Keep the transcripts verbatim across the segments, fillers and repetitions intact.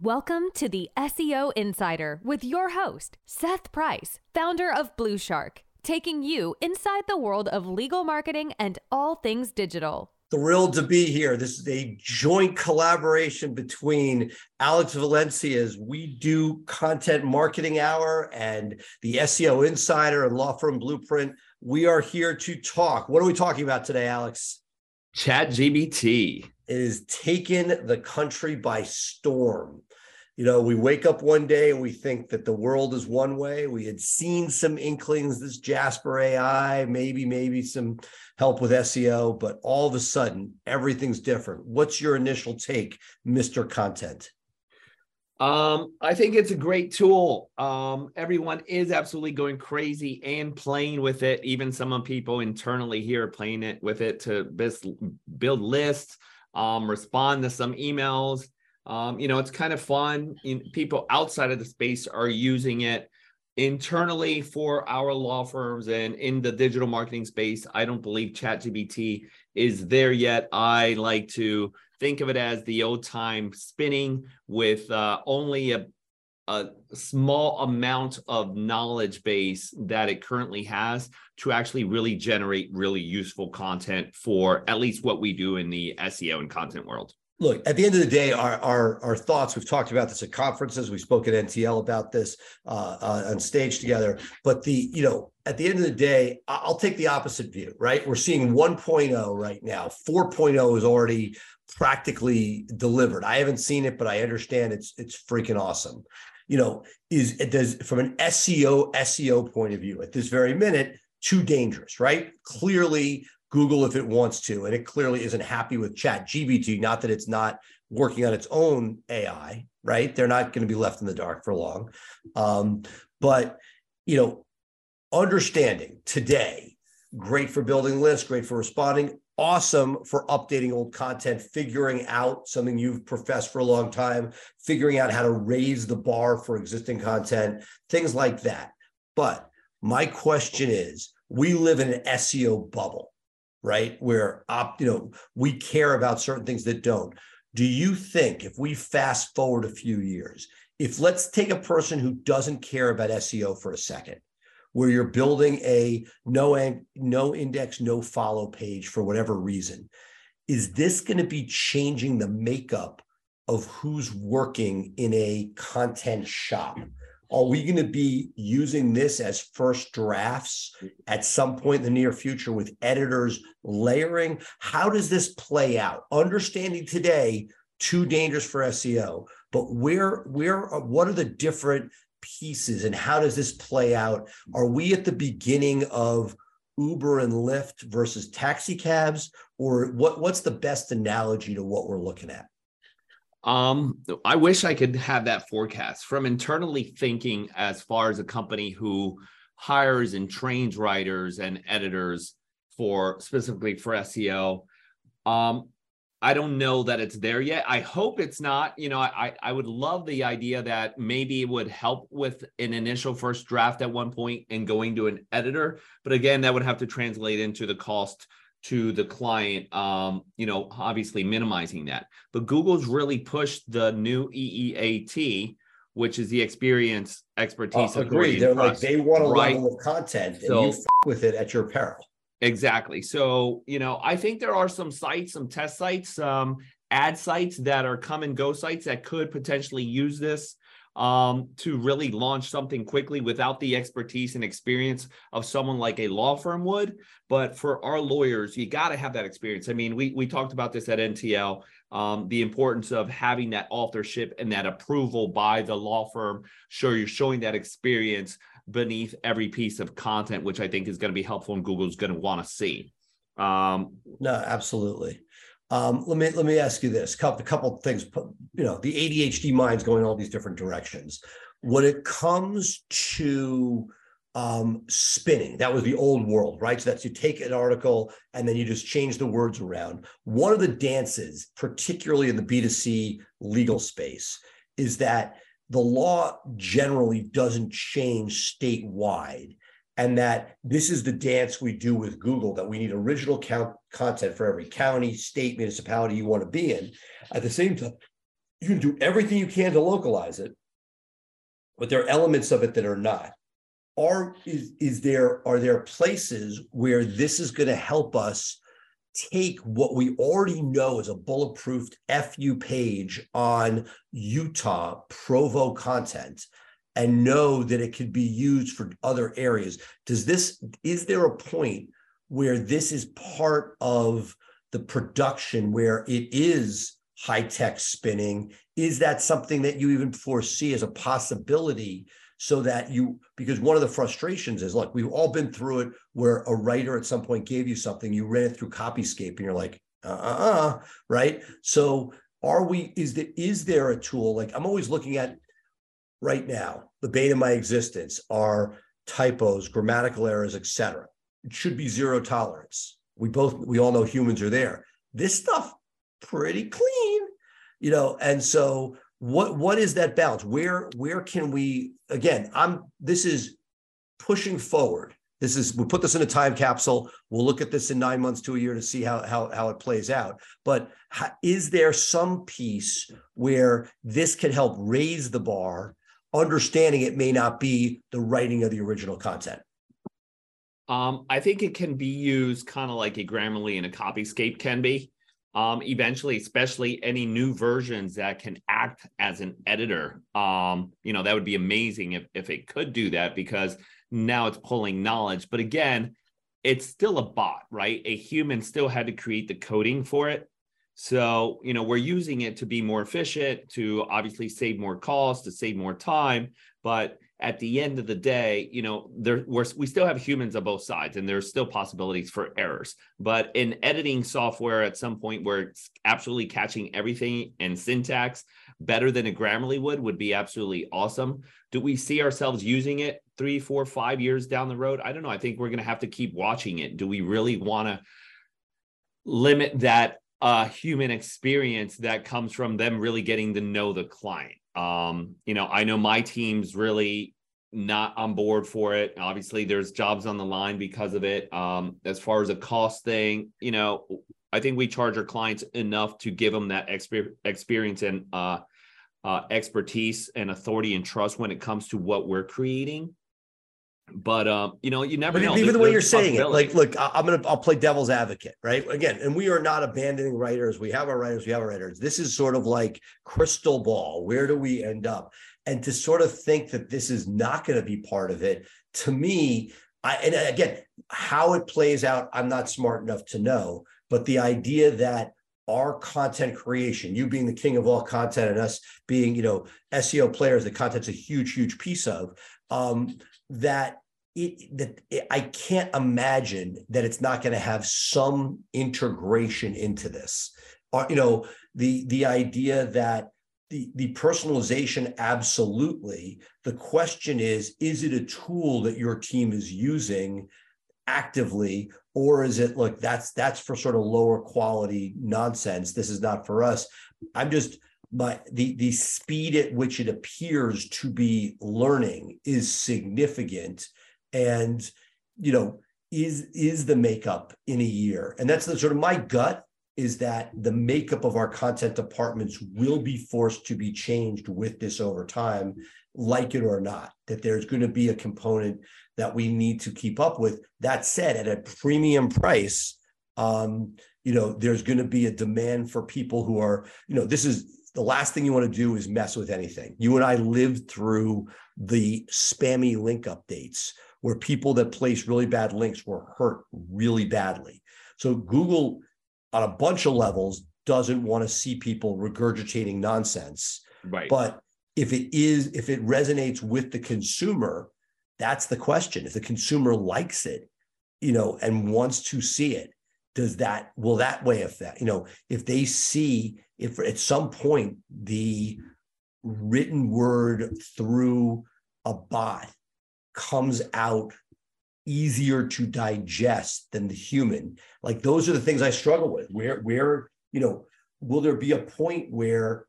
Welcome to the S E O Insider with your host, Seth Price, founder of Blue Shark, taking you inside the world of legal marketing and all things digital. Thrilled to be here. This is a joint collaboration between Alex Valencia's We Do Content Marketing Hour and the S E O Insider and Law Firm Blueprint. We are here to talk. What are we talking about today, Alex? ChatGPT. It has taken the country by storm. You know, we wake up one day and we think that the world is one way. We had seen some inklings, this Jasper A I, maybe, maybe some help with S E O, but all of a sudden, everything's different. What's your initial take, Mister Content? Um, I think it's a great tool. Um, everyone is absolutely going crazy and playing with it. Even some people internally here are playing it with it to build lists, um, respond to some emails. Um, you know, it's kind of fun. People outside of the space are using it internally for our law firms and in the digital marketing space. I don't believe ChatGPT is there yet. I like to think of it as the old time spinning with uh, only a, a small amount of knowledge base that it currently has to actually really generate really useful content for at least what we do in the S E O and content world. Look, at the end of the day, our, our, our thoughts, we've talked about this at conferences, we spoke at N T L about this uh, uh, on stage together, but the, you know, at the end of the day, I'll take the opposite view, right? We're seeing one point oh right now. four point oh is already practically delivered. I haven't seen it, but I understand it's it's freaking awesome. You know, is it does from an S E O, S E O point of view at this very minute, too dangerous, right? Clearly, Google, if it wants to, and it clearly isn't happy with ChatGPT, not that it's not working on its own A I, right? They're not going to be left in the dark for long. Um, but, you know, understanding today, great for building lists, great for responding, awesome for updating old content, figuring out something you've professed for a long time, figuring out how to raise the bar for existing content, things like that. But my question is, we live in an S E O bubble, right? Where, op, you know, we care about certain things that don't. Do you think if we fast forward a few years, if let's take a person who doesn't care about S E O for a second, where you're building a no, no index, no follow page for whatever reason, is this going to be changing the makeup of who's working in a content shop? Are we going to be using this as first drafts at some point in the near future with editors layering? How does this play out? Understanding today, too dangerous for S E O, but where, where, what are the different pieces and how does this play out? Are we at the beginning of Uber and Lyft versus taxi cabs, or what, what's the best analogy to what we're looking at? Um, I wish I could have that forecast from internally thinking as far as a company who hires and trains writers and editors for specifically for S E O. Um, I don't know that it's there yet. I hope it's not. You know, I, I would love the idea that maybe it would help with an initial first draft at one point and going to an editor. But again, that would have to translate into the cost to the client, um, you know, obviously minimizing that. But Google's really pushed the new E E A T, which is the experience, expertise, uh, agree. They're like, they want a right? level of content and so, you f- with it at your peril. Exactly. So, you know, I think there are some sites, some test sites, um, ad sites that are come and go sites that could potentially use this um, to really launch something quickly without the expertise and experience of someone like a law firm would. But for our lawyers, you got to have that experience. I mean, we we talked about this at N T L, um, the importance of having that authorship and that approval by the law firm. Sure, you're showing that experience beneath every piece of content, which I think is going to be helpful and Google's going to want to see. Um, no, absolutely. Um, let me let me ask you this: couple, a couple of things. You know, the A D H D mind's going all these different directions. When it comes to um, spinning, that was the old world, right? So that's you take an article and then you just change the words around. One of the dances, particularly in the B two C legal space, is that the law generally doesn't change statewide. And that this is the dance we do with Google, that we need original count content for every county, state, municipality you want to be in. At the same time, you can do everything you can to localize it, but there are elements of it that are not. Are is, is there are there places where this is going to help us take what we already know is a bulletproof F U page on Utah Provo content and know that it could be used for other areas? Does this, is there a point where this is part of the production where it is high-tech spinning? Is that something that you even foresee as a possibility? So that you, because one of the frustrations is, look, we've all been through it where a writer at some point gave you something, you ran it through Copyscape and you're like, uh-uh, right? So are we, is there, is there a tool? Like I'm always looking at right now, the bane of my existence are typos, grammatical errors, et cetera. It should be zero tolerance. We both, we all know humans are there. This stuff, pretty clean, you know, and so What what is that balance? Where where can we, again, I'm this is pushing forward. This is, we'll put this in a time capsule. We'll look at this in nine months to a year to see how how, how it plays out. But how, is there some piece where this can help raise the bar, understanding it may not be the writing of the original content? Um, I think it can be used kind of like a Grammarly and a Copyscape can be. Um, eventually, especially any new versions that can act as an editor. Um, you know, that would be amazing if, if it could do that, because now it's pulling knowledge. But again, it's still a bot, right? A human still had to create the coding for it. So, you know, we're using it to be more efficient, to obviously save more costs, to save more time. But at the end of the day, you know, there we're, we still have humans on both sides, and there's still possibilities for errors. But in editing software, at some point where it's absolutely catching everything in syntax better than a Grammarly would, would be absolutely awesome. Do we see ourselves using it three, four, five years down the road? I don't know. I think we're going to have to keep watching it. Do we really want to limit that uh, human experience that comes from them really getting to know the client? Um, you know, I know my team's really not on board for it. Obviously, there's jobs on the line because of it. Um, as far as a cost thing, you know, I think we charge our clients enough to give them that exper- experience and uh, uh, expertise and authority and trust when it comes to what we're creating. But um, you know, you never but know. Even there, the way you're saying it, like, look, I'm gonna, I'll play devil's advocate, right? Again, and we are not abandoning writers. We have our writers. We have our writers. This is sort of like crystal ball. Where do we end up? And to sort of think that this is not going to be part of it, to me, I, and again, how it plays out, I'm not smart enough to know. But the idea that our content creation, you being the king of all content, and us being, you know, S E O players, the content's a huge, huge piece of um, that. It, that it, I can't imagine that it's not going to have some integration into this. Or, you know, the the idea that the the personalization, absolutely. The question is, is it a tool that your team is using actively, or is it, look, that's that's for sort of lower quality nonsense. This is not for us. I'm just. But the, the speed at which it appears to be learning is significant. And, you know, is, is the makeup in a year? And that's the sort of my gut is that the makeup of our content departments will be forced to be changed with this over time, like it or not, that there's going to be a component that we need to keep up with. That said, at a premium price, um, you know, there's going to be a demand for people who are, you know, this is, the last thing you want to do is mess with anything. You and I lived through the spammy link updates where people that place really bad links were hurt really badly. So Google, on a bunch of levels, doesn't want to see people regurgitating nonsense. Right. But if it is, if it resonates with the consumer, that's the question. If the consumer likes it, you know, and wants to see it, does that, will that way affect, you know, if they see, if at some point the written word through a bot comes out easier to digest than the human, like those are the things I struggle with. Where, where, you know, will there be a point where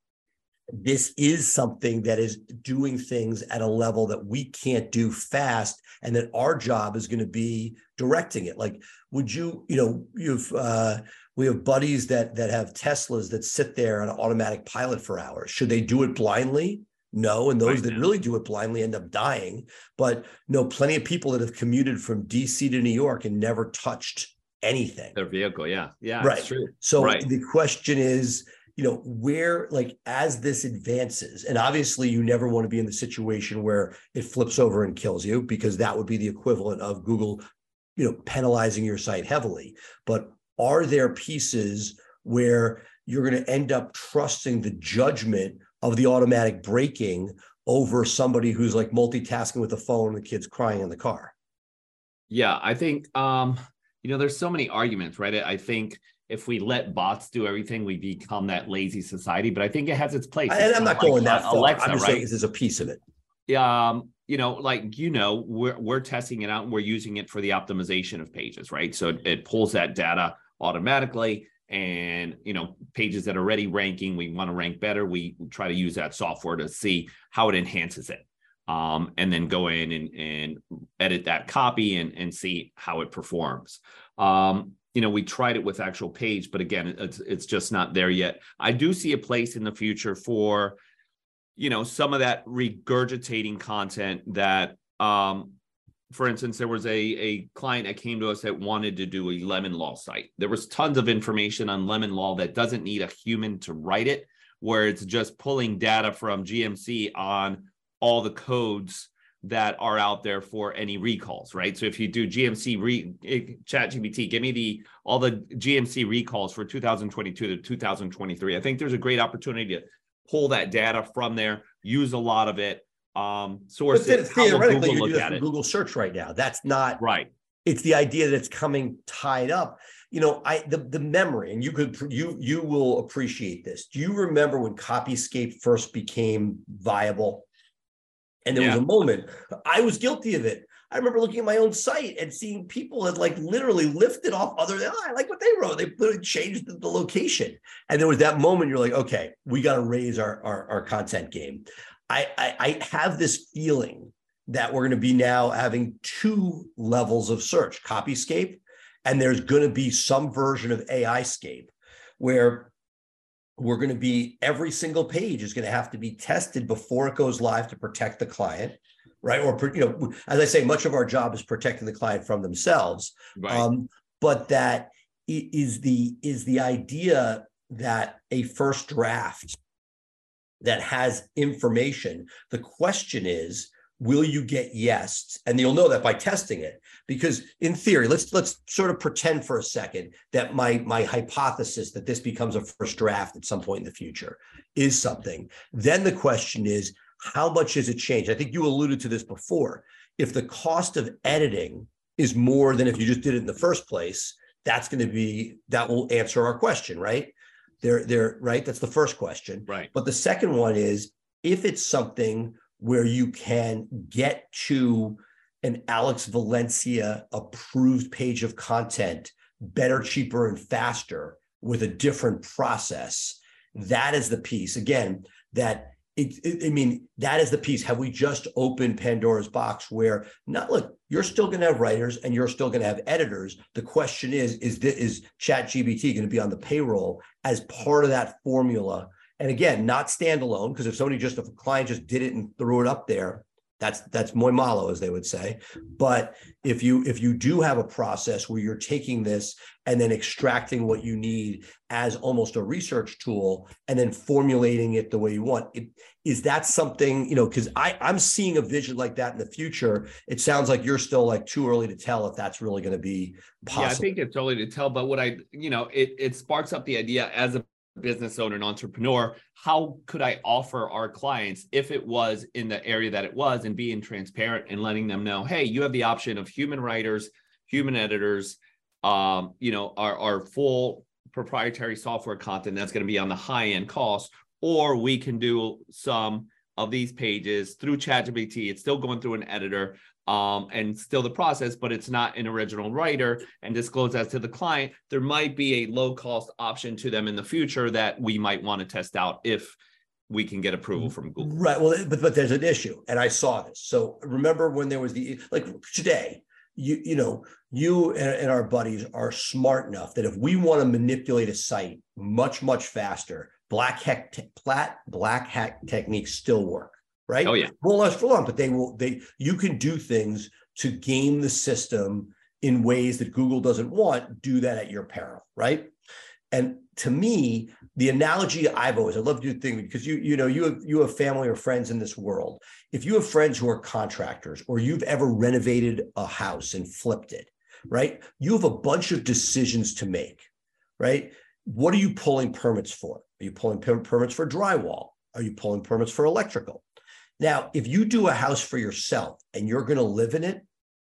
this is something that is doing things at a level that we can't do fast, and that our job is going to be directing it? Like, would you, you know, you've, uh, We have buddies that that have Teslas that sit there on an automatic pilot for hours. Should they do it blindly? No. And those Right, that no. really do it blindly end up dying. But no, plenty of people that have commuted from D C to New York and never touched anything. Their vehicle. Yeah. Yeah. Right. It's true. So Right. the question is, you know, where, like, as this advances, and obviously you never want to be in the situation where it flips over and kills you, because that would be the equivalent of Google, you know, penalizing your site heavily. But are there pieces where you're going to end up trusting the judgment of the automatic braking over somebody who's like multitasking with the phone and the kid's crying in the car? Yeah, I think, um, you know, there's so many arguments, right? I think if we let bots do everything, we become that lazy society, but I think it has its place. And It's I'm not like, going uh, that far. Alexa, I'm just right? saying this is a piece of it. Um, you know, like, you know, we're, we're testing it out and we're using it for the optimization of pages, right? So it, it pulls that data automatically, and, you know, pages that are already ranking, we want to rank better. We try to use that software to see how it enhances it. Um, and then go in and, and edit that copy and, and see how it performs. Um, you know, we tried it with actual page, but again, it's, it's just not there yet. I do see a place in the future for, you know, some of that regurgitating content that, um, for instance, there was a, a client that came to us that wanted to do a Lemon Law site. There was tons of information on Lemon Law that doesn't need a human to write it, where it's just pulling data from G M C on all the codes that are out there for any recalls, right? So if you do G M C re ChatGPT, give me the all the G M C recalls for two thousand twenty-two to two thousand twenty-three. I think there's a great opportunity to pull that data from there, use a lot of it, um, source But it. How will theoretically, Google you do look this at for it? Google search right now. That's not Right. It's the idea that it's coming tied up. You know, I the, the memory, and you could you you will appreciate this. Do you remember when Copyscape first became viable? And there Yeah. was a moment, I was guilty of it. I remember looking at my own site and seeing people that like literally lifted off other than, oh, I like what they wrote. They literally changed the, the location. And there was that moment you're like, okay, we got to raise our, our, our content game. I, I, I have this feeling that we're going to be now having two levels of search, Copyscape, and there's going to be some version of AIscape where we're going to be, every single page is going to have to be tested before it goes live to protect the client, right? Or, you know, as I say, much of our job is protecting the client from themselves. Right. Um, but that is the, is the idea that a first draft that has information, the question is, will you get yes? And you'll know that by testing it, because in theory, let's let's sort of pretend for a second that my my hypothesis that this becomes a first draft at some point in the future is something. Then the question is, how much has it changed? I think you alluded to this before. If the cost of editing is more than if you just did it in the first place, that's going to be, that will answer our question, right? They're, they're right. That's the first question. Right. But the second one is, if it's something where you can get to an Alex Valencia approved page of content better, cheaper, and faster with a different process, that is the piece. Again, that it, it, I mean, that is the piece. Have we just opened Pandora's box where, not look, you're still going to have writers and you're still going to have editors. The question is, is, this, is ChatGPT going to be on the payroll as part of that formula? And again, not standalone, because if somebody just, if a client just did it and threw it up there, that's that's muy malo, as they would say. But if you if you do have a process where you're taking this and then extracting what you need as almost a research tool and then formulating it the way you want, it, is that something, you know, because I I'm seeing a vision like that in the future. It sounds like you're still like too early to tell if that's really going to be possible. Yeah, I think it's early to tell, but what I, you know, it it sparks up the idea as a business owner and entrepreneur, how could I offer our clients, if it was in the area that it was, and being transparent and letting them know, hey, you have the option of human writers, human editors, um, you know, our, our full proprietary software content that's going to be on the high end cost, or we can do some of these pages through ChatGPT. It's still going through an editor, um, and still the process, but it's not an original writer, and disclose that to the client. There might be a low cost option to them in the future that we might want to test out if we can get approval from Google. Right. Well, but but there's an issue, and I saw this. So remember when there was the, like today, you, you know, you and, and our buddies are smart enough that if we want to manipulate a site much, much faster, black hack, te- plat, black hack techniques still work, right? Oh yeah. Won't last for long, but they will, they, you can do things to game the system in ways that Google doesn't want, do that at your peril, right? And to me, the analogy I've always, I love to do things because you, you know, you have, you have family or friends in this world. If you have friends who are contractors or you've ever renovated a house and flipped it, right? You have a bunch of decisions to make, right? What are you pulling permits for? Are you pulling per- permits for drywall? Are you pulling permits for electrical? Now, if you do a house for yourself and you're going to live in it,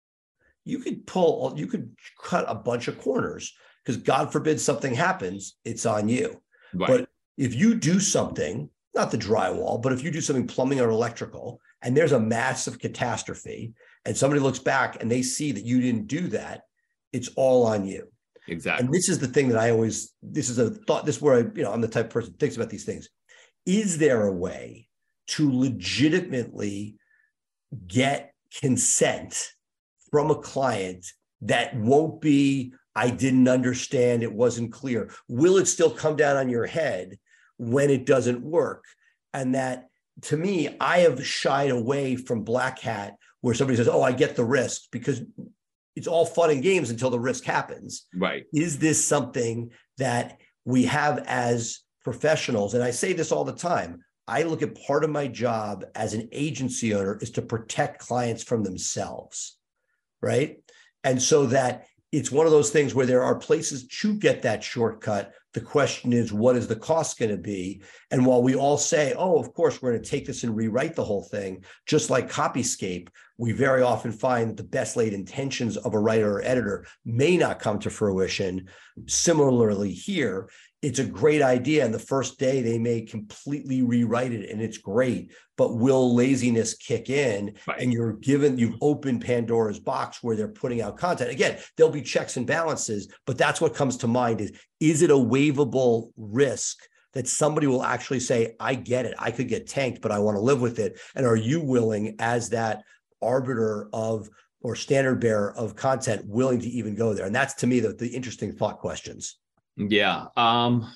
you could pull, you could cut a bunch of corners because God forbid something happens, it's on you. Right. But if you do something, not the drywall, but if you do something plumbing or electrical, and there's a massive catastrophe and somebody looks back and they see that you didn't do that, it's all on you. Exactly. And this is the thing that I always, this is a thought, this is where I, you know, I'm the type of person who thinks about these things. Is there a way to legitimately get consent from a client that won't be, I didn't understand, it wasn't clear? Will it still come down on your head when it doesn't work? And that, to me, I have shied away from black hat where somebody says, oh, I get the risk, because it's all fun and games until the risk happens. Right. Is this something that we have as professionals? And I say this all the time. I look at part of my job as an agency owner is to protect clients from themselves, right? And so that it's one of those things where there are places to get that shortcut. The question is, what is the cost going to be? And while we all say, oh, of course, we're going to take this and rewrite the whole thing, just like Copyscape, we very often find that the best laid intentions of a writer or editor may not come to fruition. Similarly here, it's a great idea. And the first day they may completely rewrite it and it's great, but will laziness kick in? Right. And you're given, you've opened Pandora's box where they're putting out content. Again, there'll be checks and balances, but that's what comes to mind is, is it a waivable risk that somebody will actually say, I get it, I could get tanked, but I want to live with it? And are you willing, as that arbiter of or standard bearer of content, willing to even go there? And that's, to me, the, the interesting thought questions. Yeah. Um,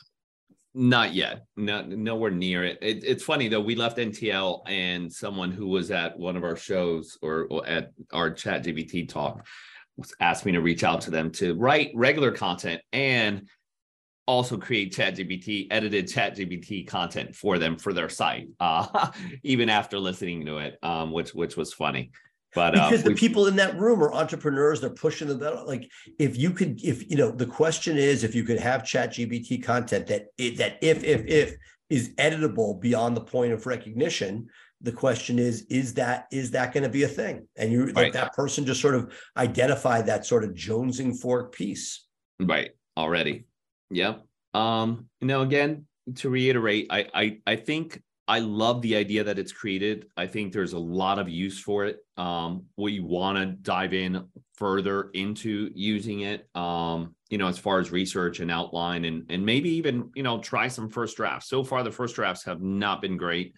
not yet. Not nowhere near it. it. It's funny though. We left N T L and someone who was at one of our shows or, or at our ChatGPT talk asked me to reach out to them to write regular content and also create ChatGPT, edited ChatGPT content for them for their site, uh, even after listening to it, um, which which was funny. But because uh, the people in that room are entrepreneurs, they're pushing the bell. Like, if you could, if you know, the question is, if you could have ChatGPT content that it, that if if if is editable beyond the point of recognition, the question is, is that is that going to be a thing? And you right. that person just sort of identified that sort of jonesing for piece, right? Already, yeah. Um, you know, again, to reiterate, I I I think. I love the idea that it's created. I think there's a lot of use for it. Um, we want to dive in further into using it, um, you know, as far as research and outline and, and maybe even, you know, try some first drafts. So far, the first drafts have not been great,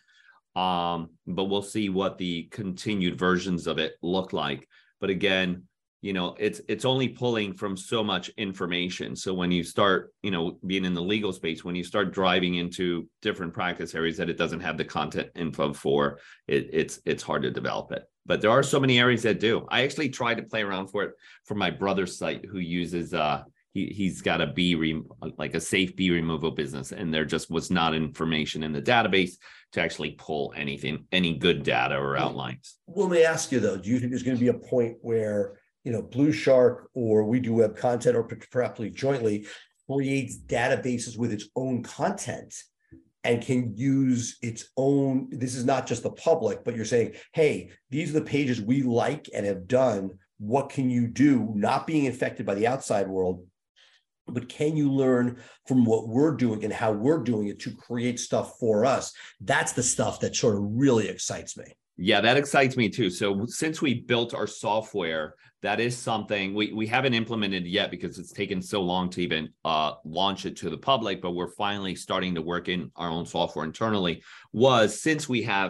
um, but we'll see what the continued versions of it look like. But again, you know, it's it's only pulling from so much information. So when you start, you know, being in the legal space, when you start driving into different practice areas that it doesn't have the content info for, it, it's it's hard to develop it. But there are so many areas that do. I actually tried to play around for it for my brother's site, who uses uh he he's got a bee re, like a safe bee removal business, and there just was not information in the database to actually pull anything, any good data or outlines. Well, let me ask you though, do you think there's going to be a point where, you know, Blue Shark or We Do Web Content, or perhaps jointly, creates databases with its own content and can use its own? This is not just the public, but you're saying, hey, these are the pages we like and have done. What can you do? Not being affected by the outside world, but can you learn from what we're doing and how we're doing it to create stuff for us? That's the stuff that sort of really excites me. Yeah, that excites me too. So since we built our software, that is something we, we haven't implemented yet because it's taken so long to even uh, launch it to the public, but we're finally starting to work in our own software internally, was since we have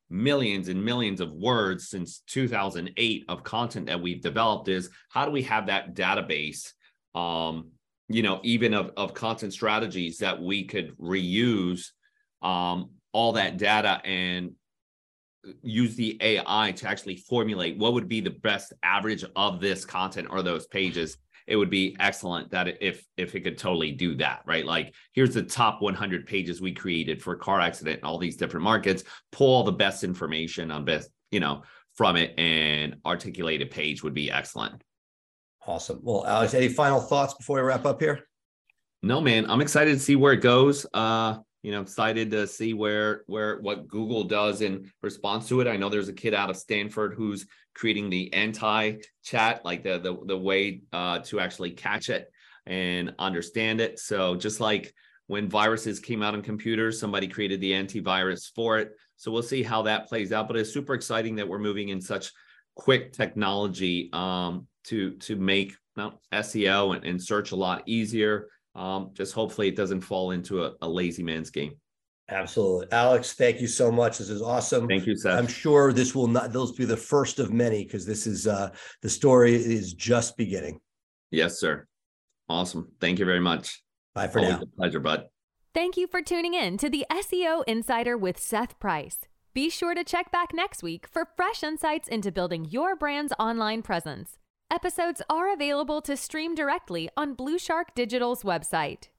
millions and millions of words since two thousand eight of content that we've developed is how do we have that database, um, you know, even of, of content strategies that we could reuse um, all that data and use the A I to actually formulate what would be the best average of this content or those pages. It would be excellent that if if it could totally do that, right? Like, here's the top one hundred pages we created for car accident in all these different markets, pull all the best information on best, you know, from it, and articulate a page would be excellent. Awesome. Well, Alex, any final thoughts before we wrap up here? No, man, I'm excited to see where it goes. Uh, you know, excited to see where where what Google does in response to it. I know there's a kid out of Stanford who's creating the anti-chat, like the the the way uh, to actually catch it and understand it. So just like when viruses came out on computers, somebody created the antivirus for it. So we'll see how that plays out. But it's super exciting that we're moving in such quick technology um, to to make you know, S E O and, and search a lot easier. Um, just hopefully it doesn't fall into a, a lazy man's game. Absolutely. Alex, thank you so much. This is awesome. Thank you, Seth. I'm sure this will not, those be the first of many, because this is, uh, the story is just beginning. Yes, sir. Awesome. Thank you very much. Bye for Always now. a pleasure, bud. Thank you for tuning in to the S E O Insider with Seth Price. Be sure to check back next week for fresh insights into building your brand's online presence. Episodes are available to stream directly on Blue Shark Digital's website.